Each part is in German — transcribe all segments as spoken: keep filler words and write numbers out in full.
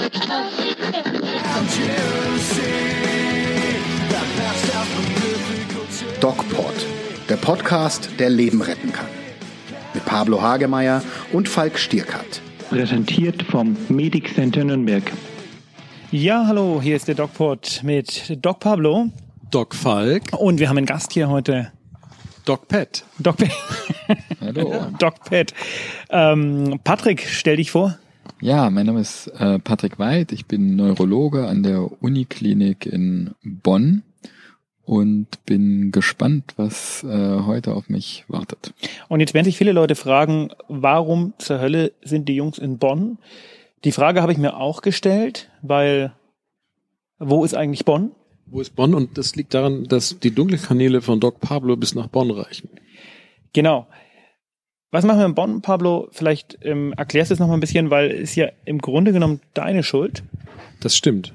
DocPod, der Podcast, der Leben retten kann. Mit Pablo Hagemeyer und Falk Stierkat. Präsentiert vom Medic Center Nürnberg. Ja, hallo, hier ist der DocPod mit Doc Pablo. Doc Falk. Und wir haben einen Gast hier heute. Doc Pat. Doc Pat. Hallo. Doc Pat. Ähm, Patrick, stell dich vor. Ja, mein Name ist äh, Patrick Weid. Ich bin Neurologe an der Uniklinik in Bonn und bin gespannt, was äh, heute auf mich wartet. Und jetzt werden sich viele Leute fragen, warum zur Hölle sind die Jungs in Bonn? Die Frage habe ich mir auch gestellt, weil wo ist eigentlich Bonn? Wo ist Bonn? Und das liegt daran, dass die dunklen Kanäle von Doc Pablo bis nach Bonn reichen. Genau. Was machen wir in Bonn, Pablo? Vielleicht ähm, erklärst du es noch mal ein bisschen, weil es ja im Grunde genommen deine Schuld. Das stimmt.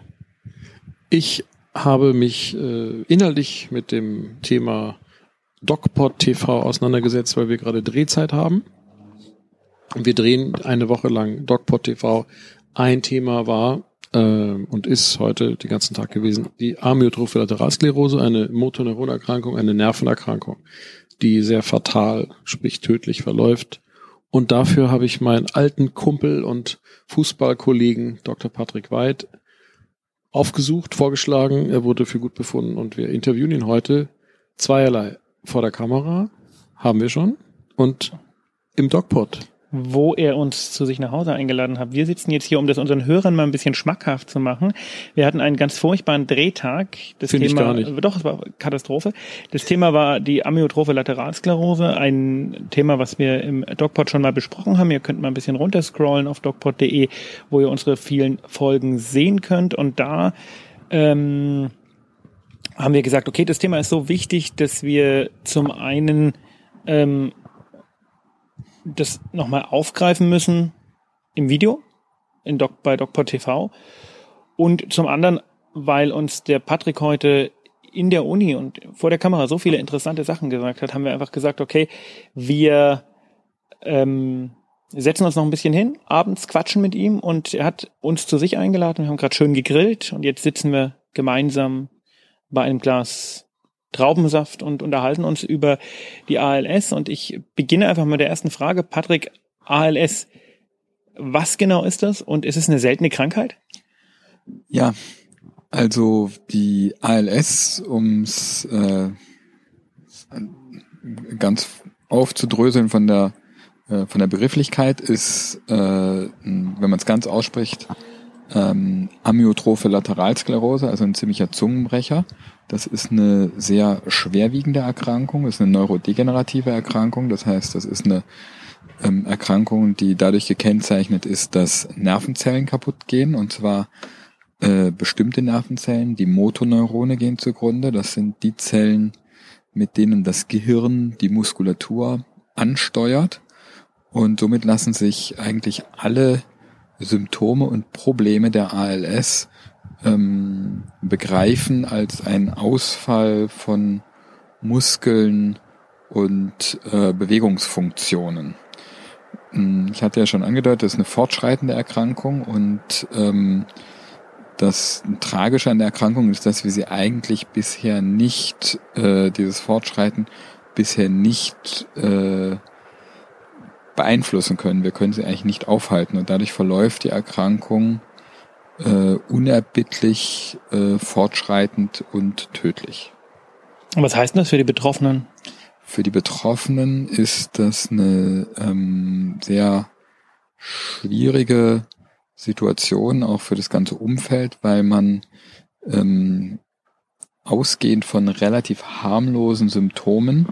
Ich habe mich äh, inhaltlich mit dem Thema DocPod T V auseinandergesetzt, weil wir gerade Drehzeit haben. Wir drehen eine Woche lang DocPod T V. Ein Thema war äh, und ist heute den ganzen Tag gewesen die Amyotrophe Lateralsklerose, eine Motoneuronerkrankung, eine Nervenerkrankung, die sehr fatal, sprich tödlich verläuft. Und dafür habe ich meinen alten Kumpel und Fußballkollegen Doktor Patrick Weid aufgesucht, vorgeschlagen. Er wurde für gut befunden und wir interviewen ihn heute zweierlei. Vor der Kamera haben wir schon und im DocPod. Wo er uns zu sich nach Hause eingeladen hat. Wir sitzen jetzt hier, um das unseren Hörern mal ein bisschen schmackhaft zu machen. Wir hatten einen ganz furchtbaren Drehtag. Das Finde Thema, ich gar nicht. Doch, es war Katastrophe. Das Thema war die Amyotrophe Lateralsklerose, ein Thema, was wir im DocPod schon mal besprochen haben. Ihr könnt mal ein bisschen runterscrollen auf docpod punkt de, wo ihr unsere vielen Folgen sehen könnt. Und da ähm, haben wir gesagt, okay, das Thema ist so wichtig, dass wir zum einen ähm, das nochmal aufgreifen müssen im Video in Doc, bei DocPod T V und zum anderen, weil uns der Patrick heute in der Uni und vor der Kamera so viele interessante Sachen gesagt hat, haben wir einfach gesagt, okay, wir ähm, setzen uns noch ein bisschen hin, abends quatschen mit ihm und er hat uns zu sich eingeladen, wir haben gerade schön gegrillt und jetzt sitzen wir gemeinsam bei einem Glas Traubensaft und unterhalten uns über die A L S. Und ich beginne einfach mit der ersten Frage. Patrick, A L S, was genau ist das? Und ist es eine seltene Krankheit? Ja, also die A L S, um es äh, ganz aufzudröseln von der äh, von der Begrifflichkeit, ist, äh, wenn man es ganz ausspricht, ähm, Amyotrophe Lateralsklerose, also ein ziemlicher Zungenbrecher. Das ist eine sehr schwerwiegende Erkrankung, das ist eine neurodegenerative Erkrankung, das heißt, das ist eine ähm, Erkrankung, die dadurch gekennzeichnet ist, dass Nervenzellen kaputt gehen, und zwar äh, bestimmte Nervenzellen, die Motoneurone gehen zugrunde, das sind die Zellen, mit denen das Gehirn die Muskulatur ansteuert, und somit lassen sich eigentlich alle Symptome und Probleme der A L S ähm, begreifen als ein Ausfall von Muskeln und äh, Bewegungsfunktionen. Ich hatte ja schon angedeutet, das ist eine fortschreitende Erkrankung, und ähm, das Tragische an der Erkrankung ist, dass wir sie eigentlich bisher nicht, äh, dieses Fortschreiten bisher nicht äh, beeinflussen können. Wir können sie eigentlich nicht aufhalten, und dadurch verläuft die Erkrankung äh, unerbittlich, äh, fortschreitend und tödlich. Und was heißt das für die Betroffenen? Für die Betroffenen ist das eine ähm, sehr schwierige Situation, auch für das ganze Umfeld, weil man ähm, ausgehend von relativ harmlosen Symptomen,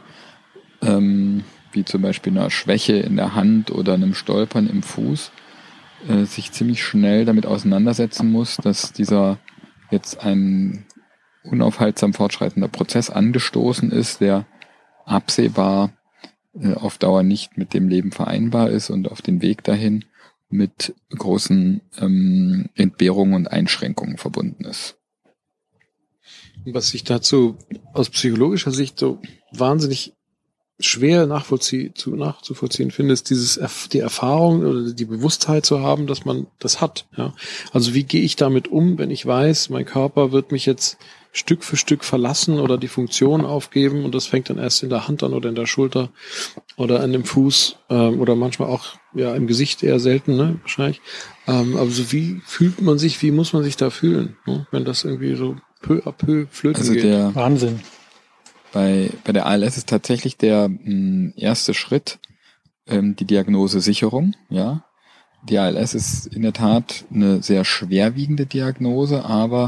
ähm, wie zum Beispiel einer Schwäche in der Hand oder einem Stolpern im Fuß, äh, sich ziemlich schnell damit auseinandersetzen muss, dass dieser jetzt ein unaufhaltsam fortschreitender Prozess angestoßen ist, der absehbar äh, auf Dauer nicht mit dem Leben vereinbar ist und auf den Weg dahin mit großen ähm, Entbehrungen und Einschränkungen verbunden ist. Was ich dazu aus psychologischer Sicht so wahnsinnig schwer nachvollzieh, zu, nachzuvollziehen finde, ist dieses, die Erfahrung oder die Bewusstheit zu haben, dass man das hat. Ja? Also wie gehe ich damit um, wenn ich weiß, mein Körper wird mich jetzt Stück für Stück verlassen oder die Funktion aufgeben und das fängt dann erst in der Hand an oder in der Schulter oder an dem Fuß ähm, oder manchmal auch ja im Gesicht eher selten, ne, wahrscheinlich. Ähm, aber so wie fühlt man sich, wie muss man sich da fühlen, ne? Wenn das irgendwie so peu à peu flöten also geht. Der, Wahnsinn. Bei, bei der A L S ist tatsächlich der mh, erste Schritt ähm, die Diagnosesicherung. Ja, die A L S ist in der Tat eine sehr schwerwiegende Diagnose, aber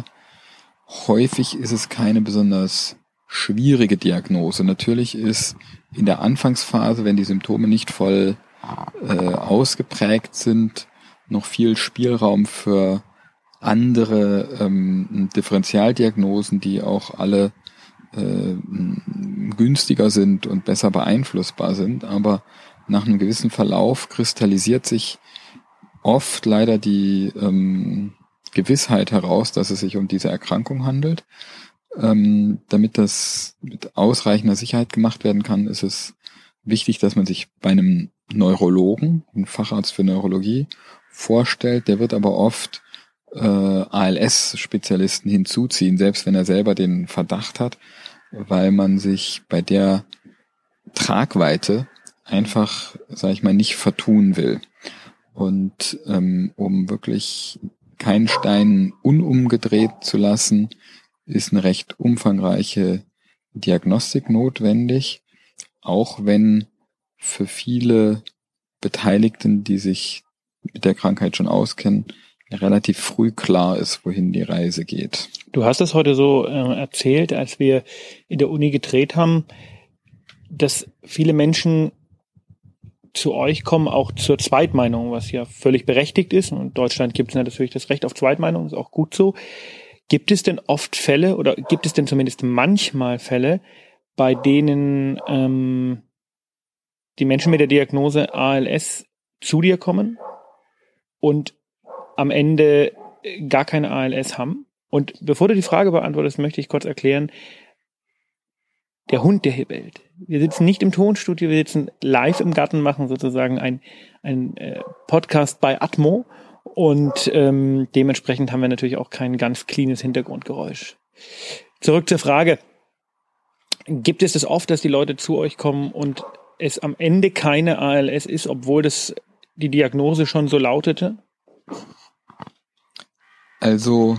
häufig ist es keine besonders schwierige Diagnose. Natürlich ist in der Anfangsphase, wenn die Symptome nicht voll äh, ausgeprägt sind, noch viel Spielraum für andere ähm, Differentialdiagnosen, die auch alle äh, günstiger sind und besser beeinflussbar sind. Aber nach einem gewissen Verlauf kristallisiert sich oft leider die ähm, Gewissheit heraus, dass es sich um diese Erkrankung handelt. Ähm, damit das mit ausreichender Sicherheit gemacht werden kann, ist es wichtig, dass man sich bei einem Neurologen, einem Facharzt für Neurologie, vorstellt. Der wird aber oft äh, A L S-Spezialisten hinzuziehen, selbst wenn er selber den Verdacht hat, weil man sich bei der Tragweite einfach, sage ich mal, nicht vertun will. Und ähm, um wirklich keinen Stein unumgedreht zu lassen, ist eine recht umfangreiche Diagnostik notwendig, auch wenn für viele Beteiligten, die sich mit der Krankheit schon auskennen, relativ früh klar ist, wohin die Reise geht. Du hast es heute so äh, erzählt, als wir in der Uni gedreht haben, dass viele Menschen zu euch kommen, auch zur Zweitmeinung, was ja völlig berechtigt ist. Und in Deutschland gibt es natürlich das Recht auf Zweitmeinung, ist auch gut so. Gibt es denn oft Fälle oder gibt es denn zumindest manchmal Fälle, bei denen ähm, die Menschen mit der Diagnose A L S zu dir kommen und am Ende gar keine A L S haben? Und bevor du die Frage beantwortest, möchte ich kurz erklären, der Hund, der hier bellt. Wir sitzen nicht im Tonstudio, wir sitzen live im Garten, machen sozusagen ein, ein äh, Podcast bei Atmo und ähm, dementsprechend haben wir natürlich auch kein ganz cleanes Hintergrundgeräusch. Zurück zur Frage. Gibt es das oft, dass die Leute zu euch kommen und es am Ende keine A L S ist, obwohl das die Diagnose schon so lautete? Also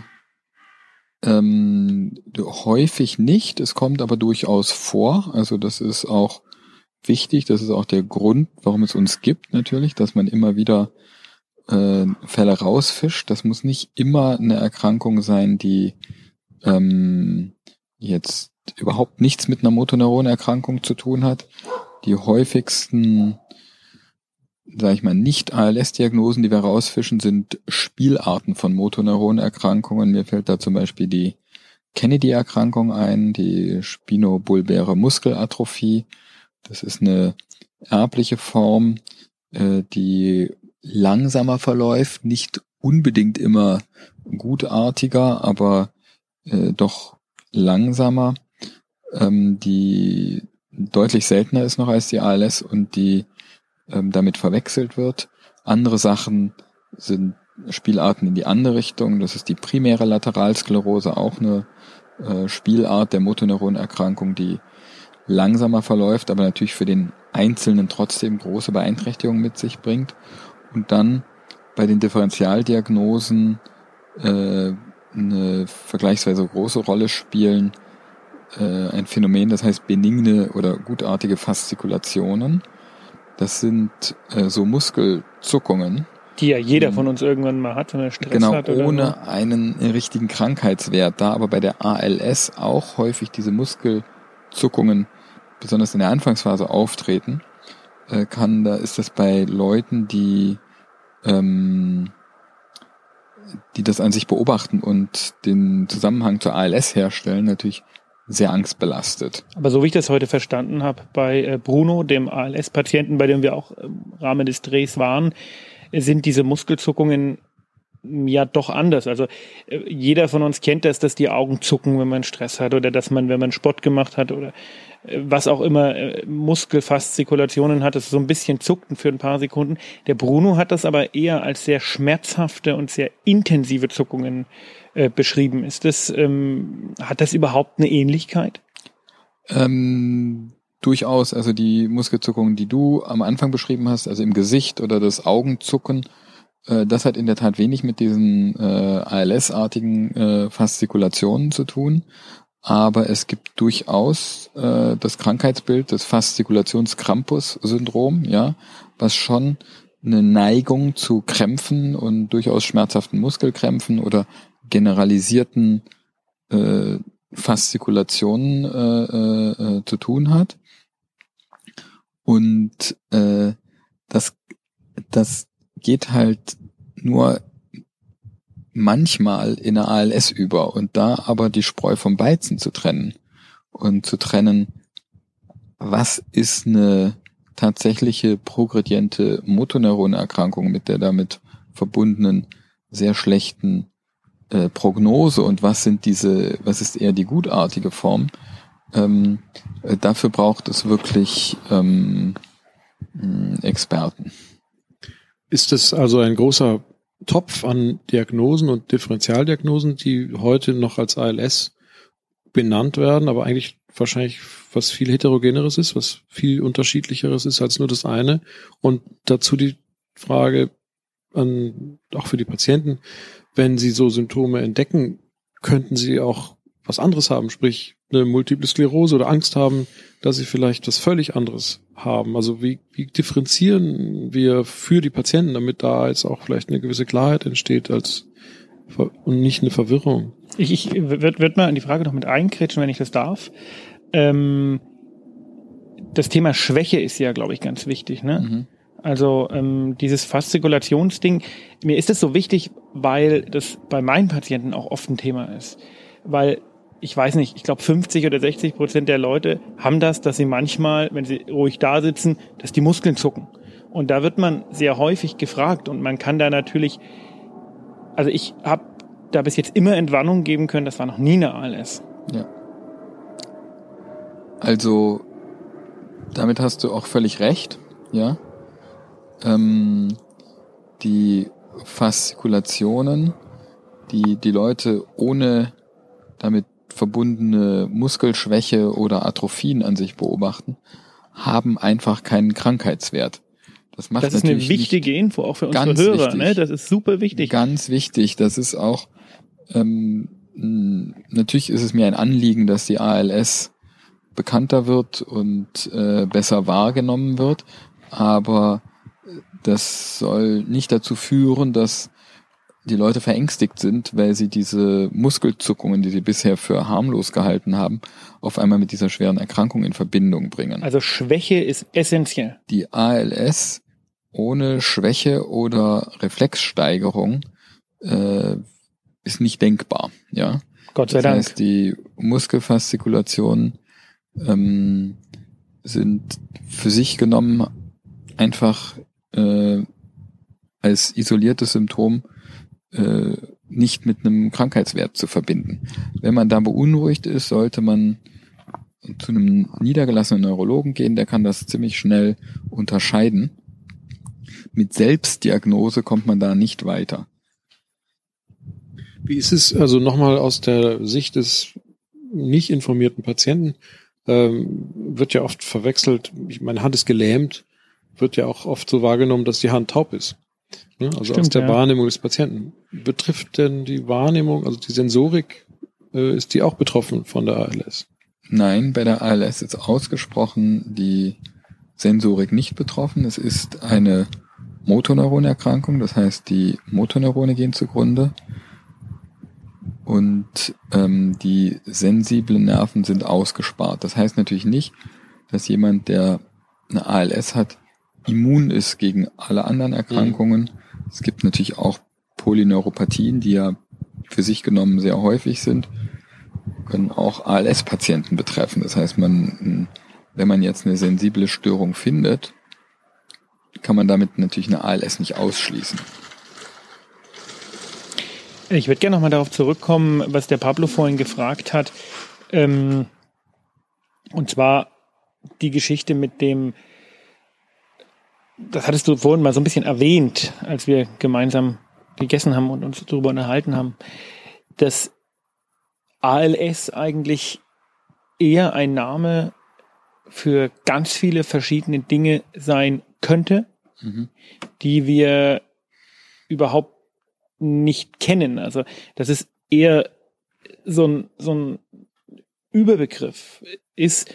ähm, häufig nicht, es kommt aber durchaus vor. Also das ist auch wichtig, das ist auch der Grund, warum es uns gibt natürlich, dass man immer wieder äh, Fälle rausfischt. Das muss nicht immer eine Erkrankung sein, die ähm, jetzt überhaupt nichts mit einer Motoneuronerkrankung zu tun hat. Die häufigsten, sage ich mal, nicht A L S-Diagnosen, die wir rausfischen, sind Spielarten von Motoneuronerkrankungen. Mir fällt da zum Beispiel die Kennedy-Erkrankung ein, die spinobulbäre Muskelatrophie. Das ist eine erbliche Form, äh, die langsamer verläuft, nicht unbedingt immer gutartiger, aber äh, doch langsamer, ähm, die deutlich seltener ist noch als die A L S und die ähm, damit verwechselt wird. Andere Sachen sind Spielarten in die andere Richtung. Das ist die primäre Lateralsklerose, auch eine äh, Spielart der Motoneuronerkrankung, die langsamer verläuft, aber natürlich für den Einzelnen trotzdem große Beeinträchtigungen mit sich bringt. Und dann bei den Differentialdiagnosen äh, eine vergleichsweise große Rolle spielen äh, ein Phänomen, das heißt benigne oder gutartige Faszikulationen. Das sind äh, so Muskelzuckungen, die ja jeder von uns irgendwann mal hat, wenn er Stress genau, hat. Oder ohne so. einen richtigen Krankheitswert. Da aber bei der A L S auch häufig diese Muskelzuckungen, besonders in der Anfangsphase, auftreten, äh, kann, da ist das bei Leuten, die ähm, die das an sich beobachten und den Zusammenhang zur A L S herstellen, natürlich sehr angstbelastet. Aber so wie ich das heute verstanden habe, bei äh, Bruno, dem A L S-Patienten, bei dem wir auch im Rahmen des Drehs waren, sind diese Muskelzuckungen ja doch anders. Also äh, jeder von uns kennt das, dass die Augen zucken, wenn man Stress hat oder dass man, wenn man Sport gemacht hat oder äh, was auch immer, äh, Muskelfaszikulationen hat, es so ein bisschen zuckt für ein paar Sekunden. Der Bruno hat das aber eher als sehr schmerzhafte und sehr intensive Zuckungen äh, beschrieben. Ist das, ähm, hat das überhaupt eine Ähnlichkeit? Ähm, durchaus. Also die Muskelzuckungen, die du am Anfang beschrieben hast, also im Gesicht oder das Augenzucken, das hat in der Tat wenig mit diesen äh, A L S-artigen äh, Faszikulationen zu tun, aber es gibt durchaus äh, das Krankheitsbild des Faszikulationskrampus-Syndrom, ja, was schon eine Neigung zu Krämpfen und durchaus schmerzhaften Muskelkrämpfen oder generalisierten äh, Faszikulationen äh, äh, zu tun hat. Und äh, das das geht halt nur manchmal in eine A L S über und da aber die Spreu vom Weizen zu trennen und zu trennen, was ist eine tatsächliche progrediente Motoneuronerkrankung mit der damit verbundenen sehr schlechten äh, Prognose und was sind diese, was ist eher die gutartige Form, ähm, äh, dafür braucht es wirklich ähm, Experten. Ist es also ein großer Topf an Diagnosen und Differentialdiagnosen, die heute noch als A L S benannt werden, aber eigentlich wahrscheinlich was viel heterogeneres ist, was viel unterschiedlicheres ist als nur das eine. Und dazu die Frage an, auch für die Patienten, wenn sie so Symptome entdecken, könnten sie auch was anderes haben, sprich eine Multiple Sklerose oder Angst haben, dass sie vielleicht was völlig anderes haben. Also wie, wie differenzieren wir für die Patienten, damit da jetzt auch vielleicht eine gewisse Klarheit entsteht als und nicht eine Verwirrung? Ich, ich würde würd mal in die Frage noch mit einkretschen, wenn ich das darf. Ähm, das Thema Schwäche ist ja, glaube ich, ganz wichtig, ne? Mhm. Also ähm, dieses Faszikulationsding, mir ist das so wichtig, weil das bei meinen Patienten auch oft ein Thema ist. Weil ich weiß nicht, ich glaube fünfzig oder sechzig Prozent der Leute haben das, dass sie manchmal, wenn sie ruhig da sitzen, dass die Muskeln zucken. Und da wird man sehr häufig gefragt und man kann da natürlich, also ich habe da bis jetzt immer Entwarnung geben können, das war noch nie eine A L S. Ja. Also damit hast du auch völlig recht, ja. Ähm, die Faszikulationen, die die Leute ohne damit verbundene Muskelschwäche oder Atrophien an sich beobachten, haben einfach keinen Krankheitswert. Das macht das ist eine wichtige Info, auch für unsere Hörer, wichtig, ne? Das ist super wichtig. Ganz wichtig. Das ist auch, ähm, natürlich ist es mir ein Anliegen, dass die A L S bekannter wird und äh, besser wahrgenommen wird, aber das soll nicht dazu führen, dass die Leute verängstigt sind, weil sie diese Muskelzuckungen, die sie bisher für harmlos gehalten haben, auf einmal mit dieser schweren Erkrankung in Verbindung bringen. Also Schwäche ist essentiell. Die A L S ohne Schwäche oder Reflexsteigerung äh, ist nicht denkbar. Ja, Gott sei das Dank. Das heißt, die Muskelfaszikulationen ähm, sind für sich genommen einfach äh, als isoliertes Symptom äh, nicht mit einem Krankheitswert zu verbinden. Wenn man da beunruhigt ist, sollte man zu einem niedergelassenen Neurologen gehen, der kann das ziemlich schnell unterscheiden. Mit Selbstdiagnose kommt man da nicht weiter. Wie ist es, also nochmal aus der Sicht des nicht informierten Patienten, ähm, wird ja oft verwechselt, meine Hand ist gelähmt, wird ja auch oft so wahrgenommen, dass die Hand taub ist. Ne? Also Stimmt, aus der ja. Wahrnehmung des Patienten. Betrifft denn die Wahrnehmung, also die Sensorik, äh, ist die auch betroffen von der A L S? Nein, bei der A L S ist ausgesprochen die Sensorik nicht betroffen. Es ist eine Motoneuronerkrankung, das heißt, die Motoneurone gehen zugrunde und ähm, die sensiblen Nerven sind ausgespart. Das heißt natürlich nicht, dass jemand, der eine A L S hat, immun ist gegen alle anderen Erkrankungen. Mhm. Es gibt natürlich auch Polyneuropathien, die ja für sich genommen sehr häufig sind, können auch A L S-Patienten betreffen. Das heißt, man, wenn man jetzt eine sensible Störung findet, kann man damit natürlich eine A L S nicht ausschließen. Ich würde gerne nochmal darauf zurückkommen, was der Pablo vorhin gefragt hat. Ähm, und zwar die Geschichte mit dem, das hattest du vorhin mal so ein bisschen erwähnt, als wir gemeinsam gegessen haben und uns darüber unterhalten haben, dass A L S eigentlich eher ein Name für ganz viele verschiedene Dinge sein könnte, mhm. die wir überhaupt nicht kennen. Also das ist eher so ein, so ein Überbegriff ist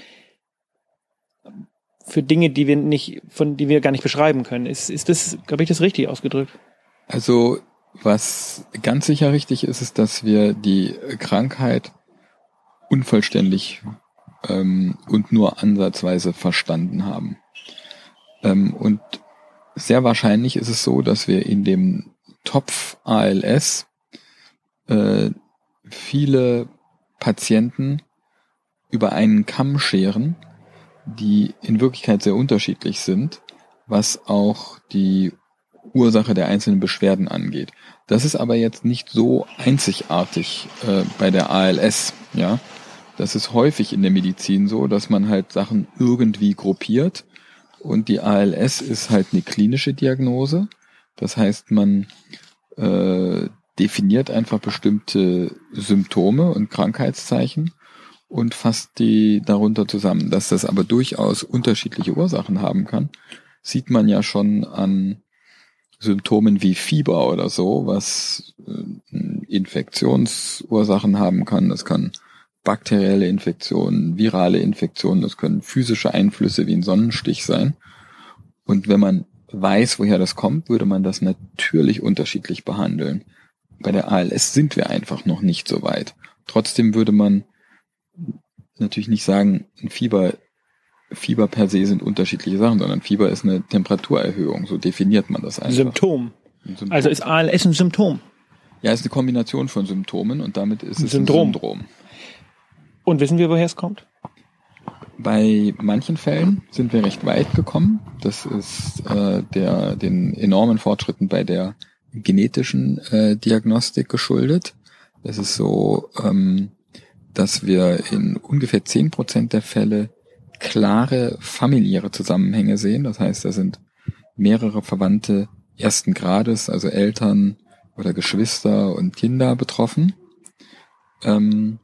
für Dinge, die wir nicht, von die wir gar nicht beschreiben können. Ist, ist das, habe ich das richtig ausgedrückt? Also was ganz sicher richtig ist, ist, dass wir die Krankheit unvollständig ähm, und nur ansatzweise verstanden haben. Ähm, und sehr wahrscheinlich ist es so, dass wir in dem Topf A L S äh, viele Patienten über einen Kamm scheren, die in Wirklichkeit sehr unterschiedlich sind, was auch die Ursache der einzelnen Beschwerden angeht. Das ist aber jetzt nicht so einzigartig äh, bei der A L S, ja. Das ist häufig in der Medizin so, dass man halt Sachen irgendwie gruppiert und die A L S ist halt eine klinische Diagnose. Das heißt, man äh, definiert einfach bestimmte Symptome und Krankheitszeichen und fasst die darunter zusammen. Dass das aber durchaus unterschiedliche Ursachen haben kann, sieht man ja schon an Symptomen wie Fieber oder so, was äh, Infektionsursachen haben kann. Das kann bakterielle Infektionen, virale Infektionen, das können physische Einflüsse wie ein Sonnenstich sein. Und wenn man weiß, woher das kommt, würde man das natürlich unterschiedlich behandeln. Bei der A L S sind wir einfach noch nicht so weit. Trotzdem würde man natürlich nicht sagen, ein Fieber, Fieber per se sind unterschiedliche Sachen, sondern Fieber ist eine Temperaturerhöhung. So definiert man das einfach. Symptom. Ein Symptom. Also ist A L S ein Symptom? Ja, es ist eine Kombination von Symptomen und damit ist ein es Syndrom. ein Syndrom. Und wissen wir, woher es kommt? Bei manchen Fällen sind wir recht weit gekommen. Das ist äh, der den enormen Fortschritten bei der genetischen äh, Diagnostik geschuldet. Es ist so, ähm, dass wir in ungefähr zehn Prozent der Fälle klare familiäre Zusammenhänge sehen. Das heißt, da sind mehrere Verwandte ersten Grades, also Eltern oder Geschwister und Kinder betroffen. Ähm,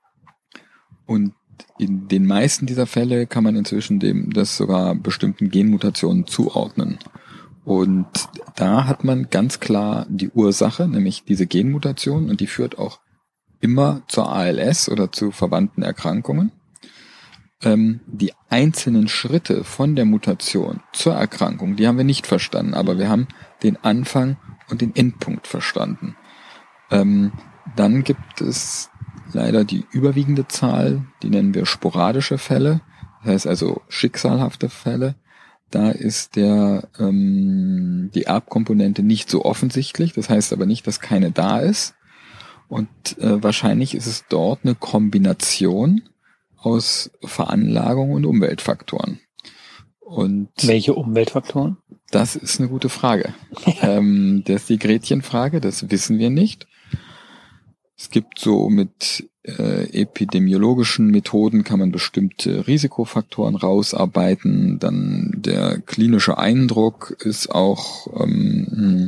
und in den meisten dieser Fälle kann man inzwischen dem das sogar bestimmten Genmutationen zuordnen. Und da hat man ganz klar die Ursache, nämlich diese Genmutation, und die führt auch immer zur A L S oder zu verwandten Erkrankungen. Ähm, die einzelnen Schritte von der Mutation zur Erkrankung, die haben wir nicht verstanden, aber wir haben den Anfang und den Endpunkt verstanden. Ähm, dann gibt es leider die überwiegende Zahl, die nennen wir sporadische Fälle, das heißt also schicksalhafte Fälle. Da ist der ähm, die Erbkomponente nicht so offensichtlich, das heißt aber nicht, dass keine da ist. Und äh, wahrscheinlich ist es dort eine Kombination aus Veranlagung und Umweltfaktoren. Und welche Umweltfaktoren? Das ist eine gute Frage. ähm, das ist die Gretchenfrage, das wissen wir nicht. Es gibt so mit äh, epidemiologischen Methoden kann man bestimmte Risikofaktoren rausarbeiten. Dann der klinische Eindruck ist auch ähm,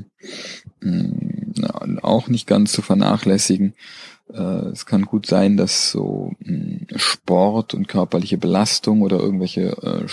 mh, auch nicht ganz zu vernachlässigen. Äh, es kann gut sein, dass so mh, Sport und körperliche Belastung oder irgendwelche äh,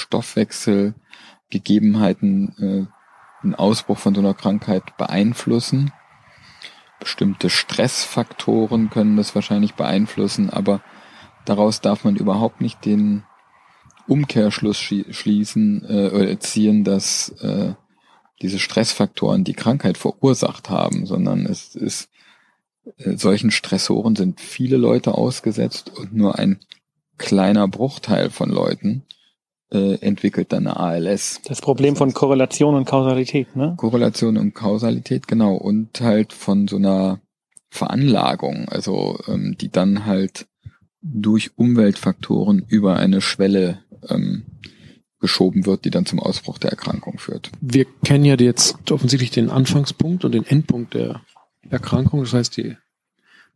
Stoffwechselgegebenheiten äh, einen Ausbruch von so einer Krankheit beeinflussen. Bestimmte Stressfaktoren können das wahrscheinlich beeinflussen, aber daraus darf man überhaupt nicht den Umkehrschluss schließen äh, oder ziehen, dass äh, diese Stressfaktoren die Krankheit verursacht haben, sondern es ist äh, solchen Stressoren sind viele Leute ausgesetzt und nur ein kleiner Bruchteil von Leuten äh, entwickelt dann eine A L S. Das Problem von Korrelation und Kausalität, ne? Korrelation und Kausalität, genau. Und halt von so einer Veranlagung, also ähm, die dann halt durch Umweltfaktoren über eine Schwelle ähm, geschoben wird, die dann zum Ausbruch der Erkrankung führt. Wir kennen ja jetzt offensichtlich den Anfangspunkt und den Endpunkt der Erkrankung, das heißt die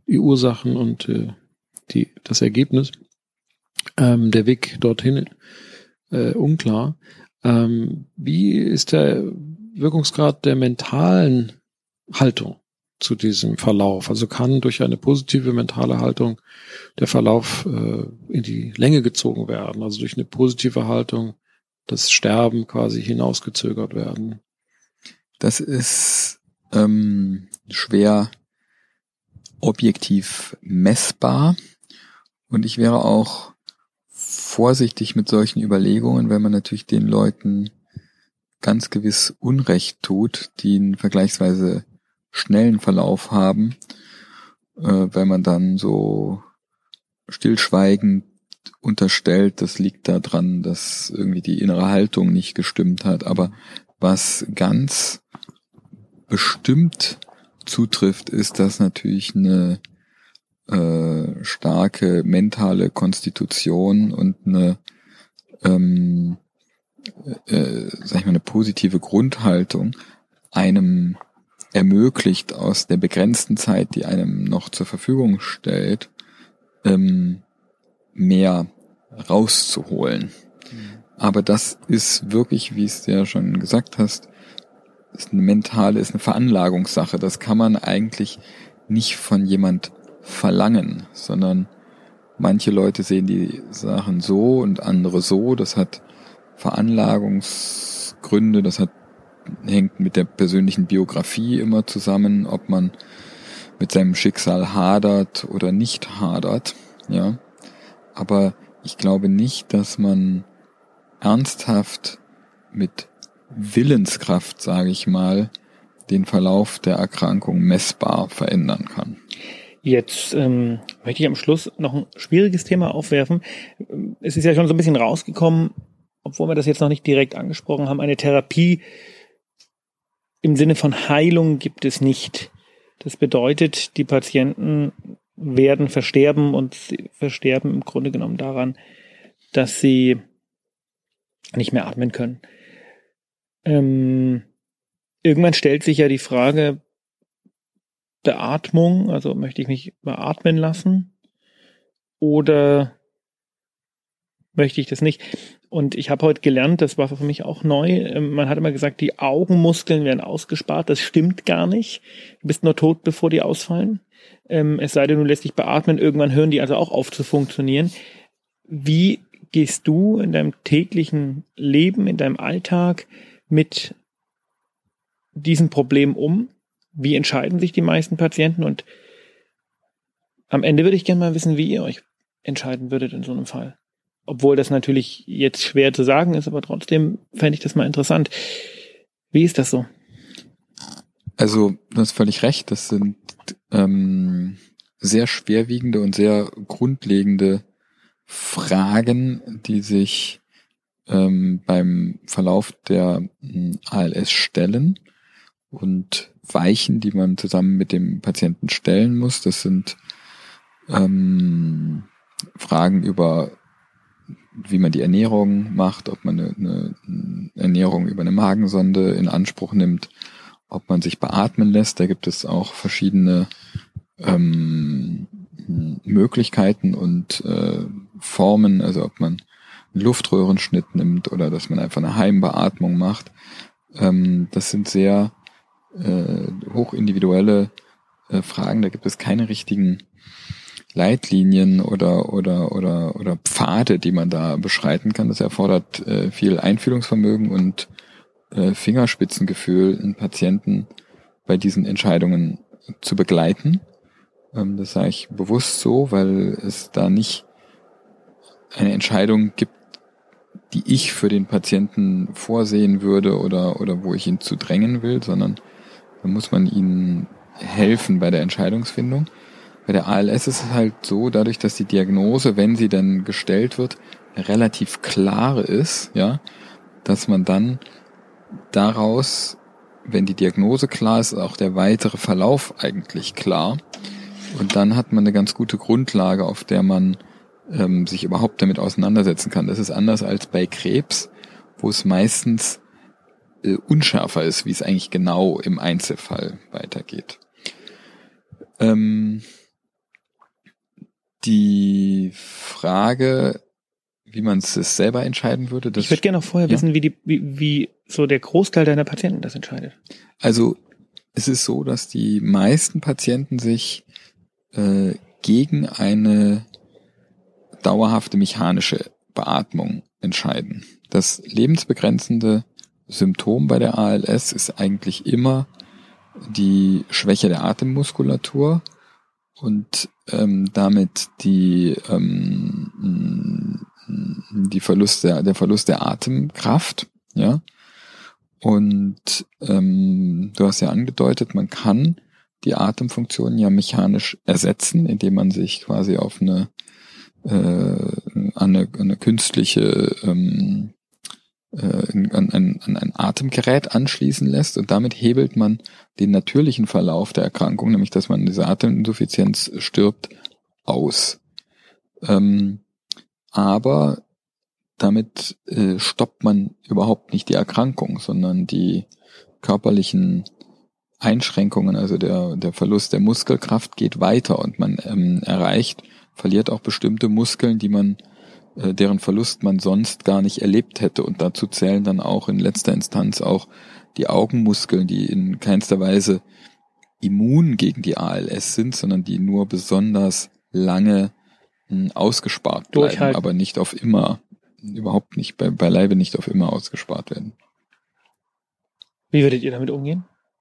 die Ursachen und äh, die das Ergebnis. Ähm, der Weg dorthin äh, unklar. Ähm, wie ist der Wirkungsgrad der mentalen Haltung zu diesem Verlauf? Also kann durch eine positive mentale Haltung der Verlauf äh, in die Länge gezogen werden, also durch eine positive Haltung das Sterben quasi hinausgezögert werden? Das ist ähm, schwer objektiv messbar und ich wäre auch vorsichtig mit solchen Überlegungen, wenn man natürlich den Leuten ganz gewiss Unrecht tut, die einen vergleichsweise schnellen Verlauf haben, äh, weil man dann so stillschweigend unterstellt, das liegt daran, dass irgendwie die innere Haltung nicht gestimmt hat. Aber was ganz bestimmt zutrifft, ist, dass natürlich eine äh, starke mentale Konstitution und eine ähm, äh, sag ich mal, eine positive Grundhaltung einem ermöglicht, aus der begrenzten Zeit, die einem noch zur Verfügung stellt, ähm, mehr rauszuholen. Mhm. Aber das ist wirklich, wie es du ja schon gesagt hast, ist eine mentale, ist eine Veranlagungssache. Das kann man eigentlich nicht von jemand verlangen, sondern manche Leute sehen die Sachen so und andere so. Das hat Veranlagungsgründe, das hat, hängt mit der persönlichen Biografie immer zusammen, ob man mit seinem Schicksal hadert oder nicht hadert, ja. Aber ich glaube nicht, dass man ernsthaft mit Willenskraft, sage ich mal, den Verlauf der Erkrankung messbar verändern kann. Jetzt ähm, möchte ich am Schluss noch ein schwieriges Thema aufwerfen. Es ist ja schon so ein bisschen rausgekommen, obwohl wir das jetzt noch nicht direkt angesprochen haben, eine Therapie im Sinne von Heilung gibt es nicht. Das bedeutet, die Patienten werden versterben und sie versterben im Grunde genommen daran, dass sie nicht mehr atmen können. Ähm, irgendwann stellt sich ja die Frage, Beatmung, also möchte ich mich beatmen lassen oder möchte ich das nicht? Und ich habe heute gelernt, das war für mich auch neu, man hat immer gesagt, die Augenmuskeln werden ausgespart, das stimmt gar nicht. Du bist nur tot, bevor die ausfallen. Es sei denn, du lässt dich beatmen, irgendwann hören die also auch auf zu funktionieren. Wie gehst du in deinem täglichen Leben, in deinem Alltag mit diesem Problem um? Wie entscheiden sich die meisten Patienten? Und am Ende würde ich gerne mal wissen, wie ihr euch entscheiden würdet in so einem Fall. Obwohl das natürlich jetzt schwer zu sagen ist, aber trotzdem fände ich das mal interessant. Wie ist das so? Also, du hast völlig recht, das sind ähm, sehr schwerwiegende und sehr grundlegende Fragen, die sich ähm, beim Verlauf der ähm, A L S stellen und Weichen, die man zusammen mit dem Patienten stellen muss. Das sind ähm, Fragen über, wie man die Ernährung macht, ob man eine, eine Ernährung über eine Magensonde in Anspruch nimmt, ob man sich beatmen lässt. Da gibt es auch verschiedene ähm, Möglichkeiten und äh, Formen, also ob man einen Luftröhrenschnitt nimmt oder dass man einfach eine Heimbeatmung macht. Ähm, das sind sehr äh, hochindividuelle äh, Fragen. Da gibt es keine richtigen Leitlinien oder oder oder oder Pfade, die man da beschreiten kann. Das erfordert äh, viel Einfühlungsvermögen und äh, Fingerspitzengefühl, einen Patienten bei diesen Entscheidungen zu begleiten. Ähm, das sage ich bewusst so, weil es da nicht eine Entscheidung gibt, die ich für den Patienten vorsehen würde oder oder wo ich ihn zu drängen will, sondern da muss man ihnen helfen bei der Entscheidungsfindung. Bei der A L S ist es halt so, dadurch, dass die Diagnose, wenn sie dann gestellt wird, relativ klar ist, ja, dass man dann daraus, wenn die Diagnose klar ist, auch der weitere Verlauf eigentlich klar. Und dann hat man eine ganz gute Grundlage, auf der man ähm, sich überhaupt damit auseinandersetzen kann. Das ist anders als bei Krebs, wo es meistens äh, unschärfer ist, wie es eigentlich genau im Einzelfall weitergeht. Ähm, Die Frage, wie man es selber entscheiden würde, das ich würde gerne noch vorher ja. wissen, wie die, wie, wie so der Großteil deiner Patienten das entscheidet. Also es ist so, dass die meisten Patienten sich äh, gegen eine dauerhafte mechanische Beatmung entscheiden. Das lebensbegrenzende Symptom bei der A L S ist eigentlich immer die Schwäche der Atemmuskulatur und ähm, damit die ähm, die Verlust der der Verlust der Atemkraft, ja. Und ähm, du hast ja angedeutet, man kann die Atemfunktion ja mechanisch ersetzen, indem man sich quasi auf eine äh, an eine, eine künstliche ähm, äh, an, an, an ein Atemgerät anschließen lässt und damit hebelt man den natürlichen Verlauf der Erkrankung, nämlich dass man diese Ateminsuffizienz stirbt, aus. Ähm, aber damit äh, stoppt man überhaupt nicht die Erkrankung, sondern die körperlichen Einschränkungen, also der, der Verlust der Muskelkraft geht weiter und man ähm, erreicht, verliert auch bestimmte Muskeln, die man, äh, deren Verlust man sonst gar nicht erlebt hätte. Und dazu zählen dann auch in letzter Instanz auch die Augenmuskeln, die in keinster Weise immun gegen die A L S sind, sondern die nur besonders lange mh, ausgespart bleiben, Durchhalten. Aber nicht auf immer, überhaupt nicht, bei, beileibe nicht auf immer ausgespart werden. Wie würdet ihr damit umgehen?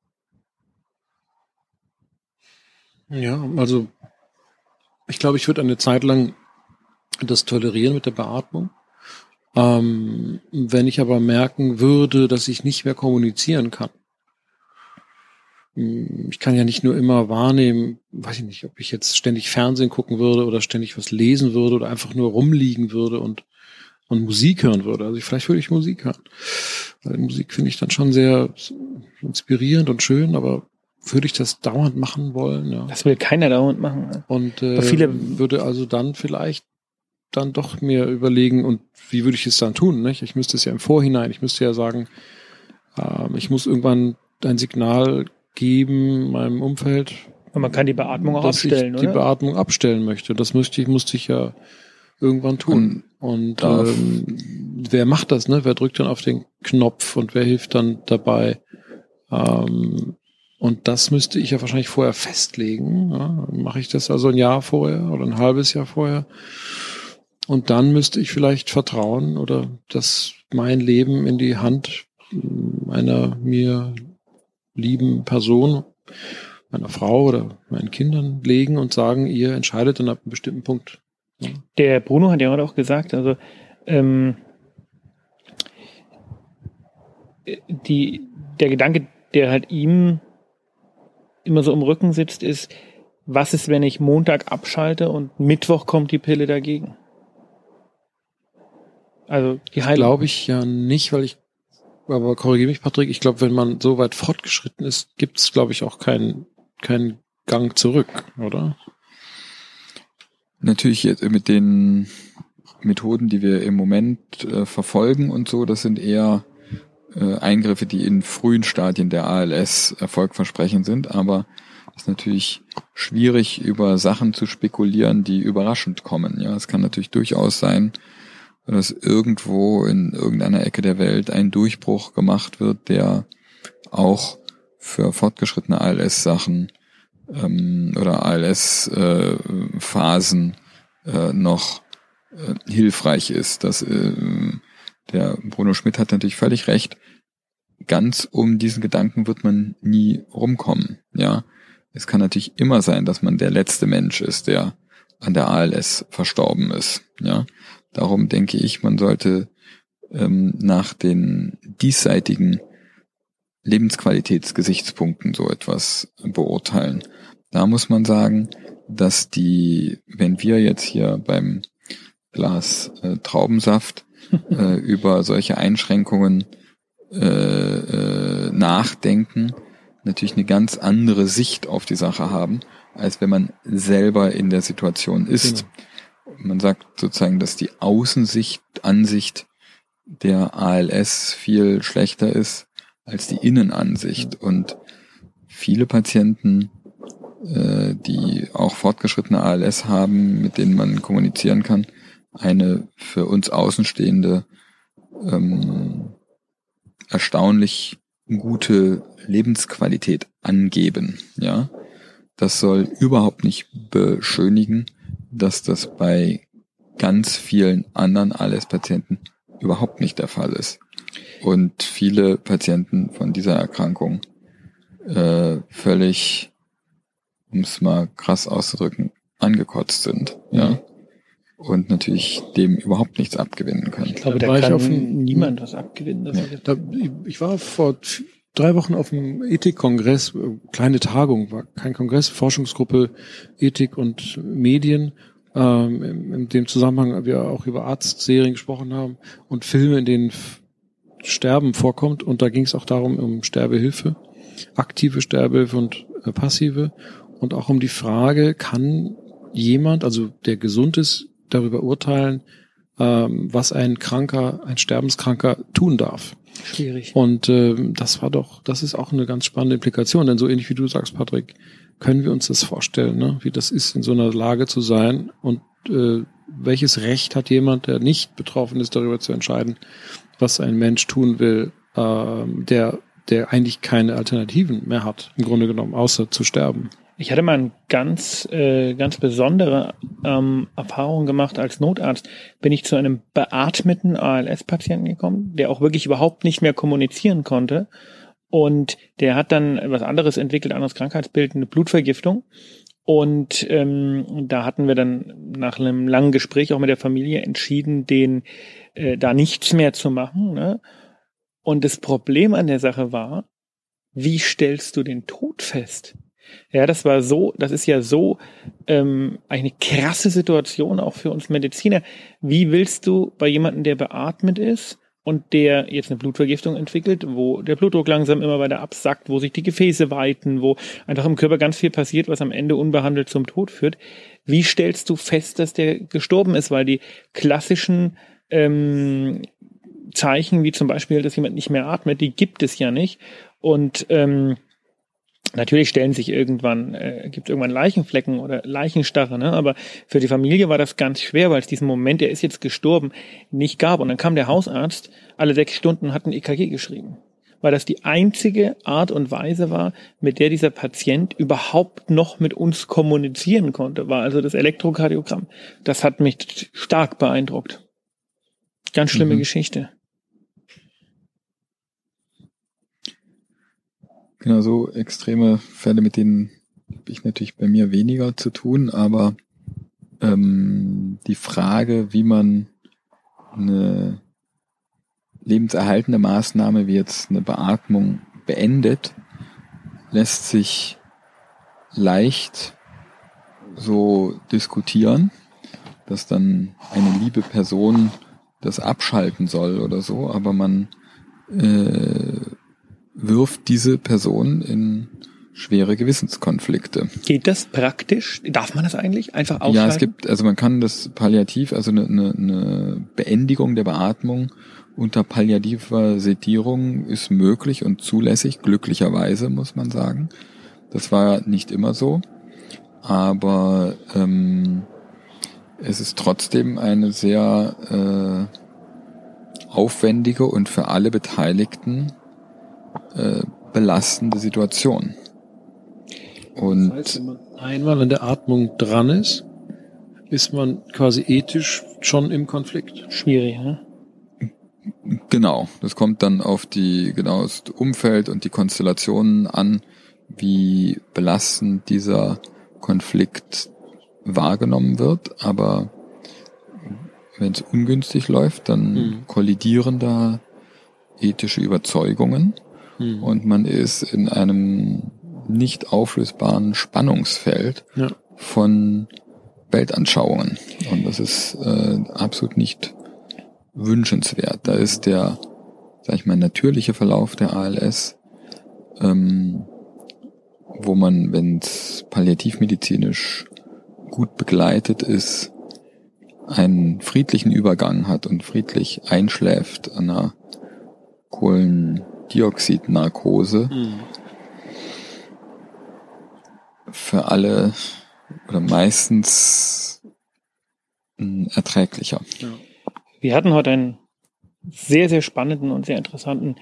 Ja, also ich glaube, ich würde eine Zeit lang das tolerieren mit der Beatmung. Ähm, wenn ich aber merken würde, dass ich nicht mehr kommunizieren kann. Ich kann ja nicht nur immer wahrnehmen, weiß ich nicht, ob ich jetzt ständig Fernsehen gucken würde oder ständig was lesen würde oder einfach nur rumliegen würde und und Musik hören würde. Also ich, vielleicht würde ich Musik hören. Weil Musik finde ich dann schon sehr inspirierend und schön, aber würde ich das dauernd machen wollen? Ja. Das will keiner dauernd machen. Und äh, viele würde also dann vielleicht dann doch mir überlegen, und wie würde ich es dann tun? Nicht? Ich müsste es ja im Vorhinein, ich müsste ja sagen, äh, ich muss irgendwann ein Signal geben meinem Umfeld, Und man kann die Beatmung auch dass abstellen, ich die oder? Beatmung abstellen möchte. Das müsste ich, musste ich ja irgendwann tun. Und darf- ähm, wer macht das, ne? Wer drückt dann auf den Knopf und wer hilft dann dabei? Ähm, und das müsste ich ja wahrscheinlich vorher festlegen. Ja? Mache ich das also ein Jahr vorher oder ein halbes Jahr vorher? Und dann müsste ich vielleicht vertrauen oder das mein Leben in die Hand einer mir lieben Person, meiner Frau oder meinen Kindern legen und sagen, ihr entscheidet dann ab einem bestimmten Punkt. Ja. Der Bruno hat ja gerade auch gesagt, also ähm, die, der Gedanke, der halt ihm immer so im Rücken sitzt, ist, was ist, wenn ich Montag abschalte und Mittwoch kommt die Pille dagegen? Also die Heilung. Glaube ich ja nicht, weil ich, aber korrigiere mich, Patrick, ich glaube, wenn man so weit fortgeschritten ist, gibt es, glaube ich, auch keinen keinen Gang zurück, oder? Natürlich jetzt mit den Methoden, die wir im Moment äh, verfolgen und so, das sind eher äh, Eingriffe, die in frühen Stadien der A L S erfolgversprechend sind, aber es ist natürlich schwierig, über Sachen zu spekulieren, die überraschend kommen. Ja, es kann natürlich durchaus sein, dass irgendwo in irgendeiner Ecke der Welt ein Durchbruch gemacht wird, der auch für fortgeschrittene A L S-Sachen ähm, oder A L S-Phasen äh, äh, noch äh, hilfreich ist. Das, äh, der Bruno Schmidt hat natürlich völlig recht. Ganz um diesen Gedanken wird man nie rumkommen. Ja, es kann natürlich immer sein, dass man der letzte Mensch ist, der an der A L S verstorben ist. Ja, darum denke ich, man sollte ähm, nach den diesseitigen Lebensqualitätsgesichtspunkten so etwas beurteilen. Da muss man sagen, dass die, wenn wir jetzt hier beim Glas äh, Traubensaft äh, über solche Einschränkungen äh, äh, nachdenken, natürlich eine ganz andere Sicht auf die Sache haben, als wenn man selber in der Situation ist. Genau. Man sagt sozusagen, dass die Außensicht, Ansicht der A L S viel schlechter ist als die Innenansicht. Und viele Patienten äh, die auch fortgeschrittene A L S haben, mit denen man kommunizieren kann, eine für uns Außenstehende ähm, erstaunlich gute Lebensqualität angeben. Ja, das soll überhaupt nicht beschönigen, dass das bei ganz vielen anderen A L S-Patienten überhaupt nicht der Fall ist. Und viele Patienten von dieser Erkrankung äh, völlig, um es mal krass auszudrücken, angekotzt sind. Ja. Und natürlich dem überhaupt nichts abgewinnen können. Ich glaube, da, da kann auf ein, niemand was abgewinnen. Das ja, da, ich war vor drei Wochen auf einem Ethikkongress, kleine Tagung, war kein Kongress, Forschungsgruppe Ethik und Medien, ähm, in, in dem Zusammenhang wir auch über Arztserien gesprochen haben und Filme, in denen Sterben vorkommt. Und da ging es auch darum, um Sterbehilfe, aktive Sterbehilfe und äh, passive. Und auch um die Frage, kann jemand, also der gesund ist, darüber urteilen, ähm, was ein Kranker, ein Sterbenskranker tun darf. Schwierig. Und ähm, das war doch, das ist auch eine ganz spannende Implikation, denn so ähnlich wie du sagst, Patrick, können wir uns das vorstellen, ne? Wie das ist, in so einer Lage zu sein und äh, welches Recht hat jemand, der nicht betroffen ist, darüber zu entscheiden, was ein Mensch tun will, äh, der, der eigentlich keine Alternativen mehr hat, im Grunde genommen, außer zu sterben. Ich hatte mal eine ganz, äh, ganz besondere ähm, Erfahrung gemacht als Notarzt. Bin ich zu einem beatmeten A L S-Patienten gekommen, der auch wirklich überhaupt nicht mehr kommunizieren konnte. Und der hat dann was anderes entwickelt, anderes Krankheitsbild, eine Blutvergiftung. Und ähm, da hatten wir dann nach einem langen Gespräch auch mit der Familie entschieden, den äh, da nichts mehr zu machen. Ne? Und das Problem an der Sache war, wie stellst du den Tod fest? Ja, das war so, das ist ja so ähm, eine krasse Situation auch für uns Mediziner. Wie willst du bei jemandem, der beatmet ist und der jetzt eine Blutvergiftung entwickelt, wo der Blutdruck langsam immer weiter absackt, wo sich die Gefäße weiten, wo einfach im Körper ganz viel passiert, was am Ende unbehandelt zum Tod führt. Wie stellst du fest, dass der gestorben ist? Weil die klassischen ähm, Zeichen, wie zum Beispiel, dass jemand nicht mehr atmet, die gibt es ja nicht. Und ähm, natürlich stellen sich irgendwann, äh, gibt es irgendwann Leichenflecken oder Leichenstarre, ne? Aber für die Familie war das ganz schwer, weil es diesen Moment, der ist jetzt gestorben, nicht gab. Und dann kam der Hausarzt, alle sechs Stunden hat ein E K G geschrieben. Weil das die einzige Art und Weise war, mit der dieser Patient überhaupt noch mit uns kommunizieren konnte, war also das Elektrokardiogramm. Das hat mich stark beeindruckt. Ganz schlimme mhm. Geschichte. Genau, so extreme Fälle, mit denen habe ich natürlich bei mir weniger zu tun, aber ähm, die Frage, wie man eine lebenserhaltende Maßnahme wie jetzt eine Beatmung beendet, lässt sich leicht so diskutieren, dass dann eine liebe Person das abschalten soll oder so, aber man äh, wirft diese Person in schwere Gewissenskonflikte. Geht das praktisch? Darf man das eigentlich einfach ausschalten? Ja, es gibt, also man kann das palliativ, also eine, eine, eine Beendigung der Beatmung unter palliativer Sedierung ist möglich und zulässig, glücklicherweise muss man sagen. Das war nicht immer so, aber ähm, es ist trotzdem eine sehr äh, aufwendige und für alle Beteiligten äh, belastende Situation. Und das heißt, wenn man einmal an der Atmung dran ist, ist man quasi ethisch schon im Konflikt. Schwierig, ne? Genau, das kommt dann auf die genau das Umfeld und die Konstellationen an, wie belastend dieser Konflikt wahrgenommen wird. Aber wenn es ungünstig läuft, dann mhm. kollidieren da ethische Überzeugungen mhm. und man ist in einem nicht auflösbaren Spannungsfeld ja. von Weltanschauungen. Und das ist äh, absolut nicht wünschenswert. Da ist der, sag ich mal, natürliche Verlauf der A L S, ähm, wo man, wenn es palliativmedizinisch gut begleitet ist, einen friedlichen Übergang hat und friedlich einschläft an einer Kohlendioxidnarkose, mhm. für alle oder meistens mh, erträglicher. Ja. Wir hatten heute einen sehr, sehr spannenden und sehr interessanten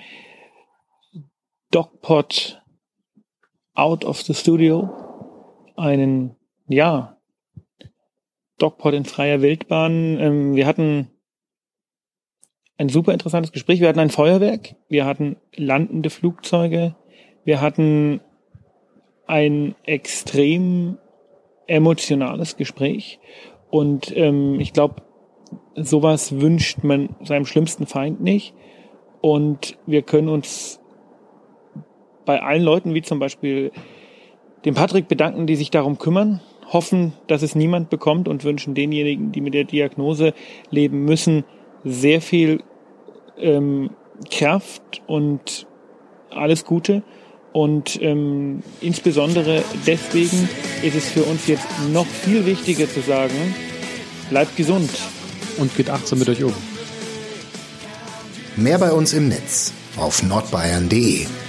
DocPod out of the studio. Einen, ja, DocPod in freier Wildbahn. Ähm, wir hatten ein super interessantes Gespräch. Wir hatten ein Feuerwerk. Wir hatten landende Flugzeuge. Wir hatten ein extrem emotionales Gespräch. Und ähm, ich glaube, sowas wünscht man seinem schlimmsten Feind nicht. Und wir können uns bei allen Leuten, wie zum Beispiel dem Patrick, bedanken, die sich darum kümmern, hoffen, dass es niemand bekommt und wünschen denjenigen, die mit der Diagnose leben müssen, sehr viel ähm, Kraft und alles Gute. Und ähm, insbesondere deswegen ist es für uns jetzt noch viel wichtiger zu sagen, bleibt gesund. Und geht achtsam mit euch um. Mehr bei uns im Netz auf nordbayern punkt de.